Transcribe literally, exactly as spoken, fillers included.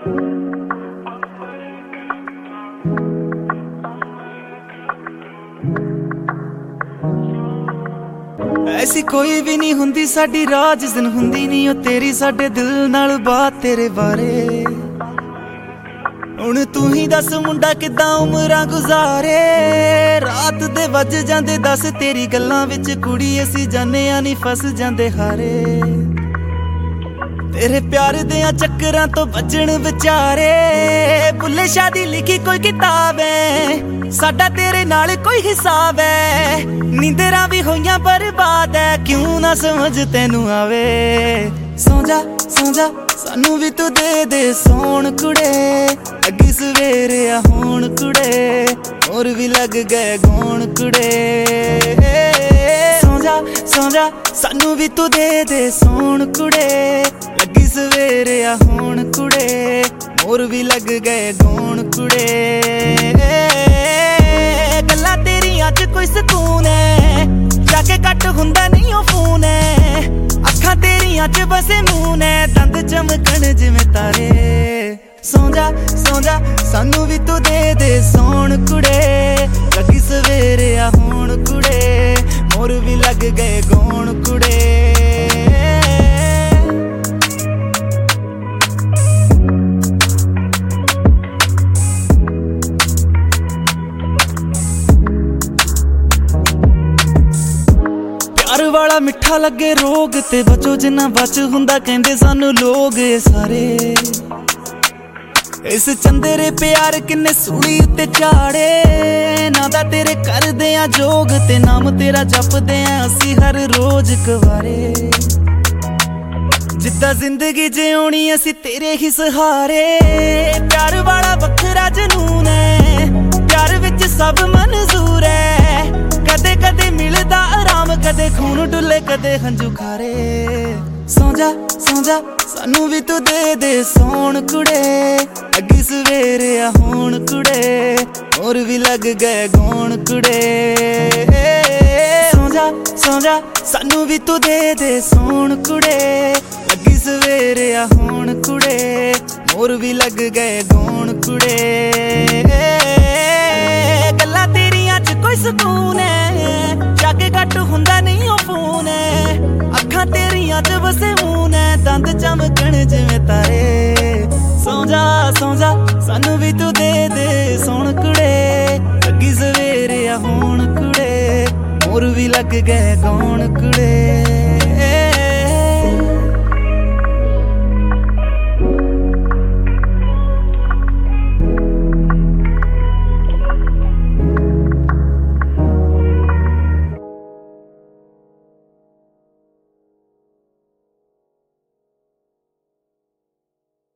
ऐसी कोई भी नहीं हुंदी साडी राह जिस दिन हुंदी नहीं ओ तेरी साडे दिल नाल बात तेरे बारे। हुण तू ही दस मुंडा किदां उमरां गुजारे, रात दे वज जांदे दस तेरी गल्लां विच कुड़ी असी जाने आ नी फस जांदे हारे। तेरे प्यार दियां चक्करां तो बजण विचारे, बुल्ले शाह दी लिखी कोई किताब है, साडा तेरे नाल कोई हिसाब है। नींदरां भी होइयां बर्बाद है, क्यों ना समझ तैनू आवे। सौ जा सौ जा सानू भी तू दे दे सोण कुड़े, अगी सवेरे आ होण कुड़े, और भी लग गए गौण कुड़े। सौ जा सौ जा सानू भी तू दे दे सोण कुड़े, लगी सवेरे आ होण कुड़े, और भी लग गए गौण कुड़े। गल्लां तेरियां च कोई सकून है, जाके कट हुंदा नहीं ओ फोन है। अखां तेरियां च बसे मून है, दंद चमकण जिवें तारे। सौ जा सौ जा सानू भी तू दे दे सोण कुड़े, लगी सवेरे आ होण कुड़े, और भी लग गए गौण कुड़े। प्यार वाला मिठा लगे रोग ते बचो जिन्ना बच हुंदा, कहंदे सानू लोग ये सारे। इस चंदेरे प्यार किन्ने सूली उत्ते चाड़े, नादा तेरे करदे आ जोग ते नाम तेरा जपदे आ असी हर रोज कवारे। जिद्दां जिंदगी जिउणी असी तेरे ही सहारे, प्यार वाला वखरा जनून है, प्यार विच सब मंजूर है। कदे कदे मिलदा आराम, कदे खून डुले, कदे हंजू खारे। सौ जा सौ जा सानू भी तू दे दे सोण कुड़े, अगी सवेरे आ होण कुड़े, और भी लग गए गौण कुड़े। सौ जा सौ जा सानू भी तू दे दे सोण कुड़े, अगी सवेरे आ होण कुड़े, और भी लग गए गौण कुड़े। गल्लां तेरियां च कोई सकून है, जाके कट हुंदा नहीं ओ फोन है। अखां तेरियां च बसे मून है, दंद चमकण जिवें तारे। सौ जा सौ जा सानू भी तू दे दे सोण कुड़े, लगी सवेरे आ होण कुड़े, और भी लग गए गौण कुड़े।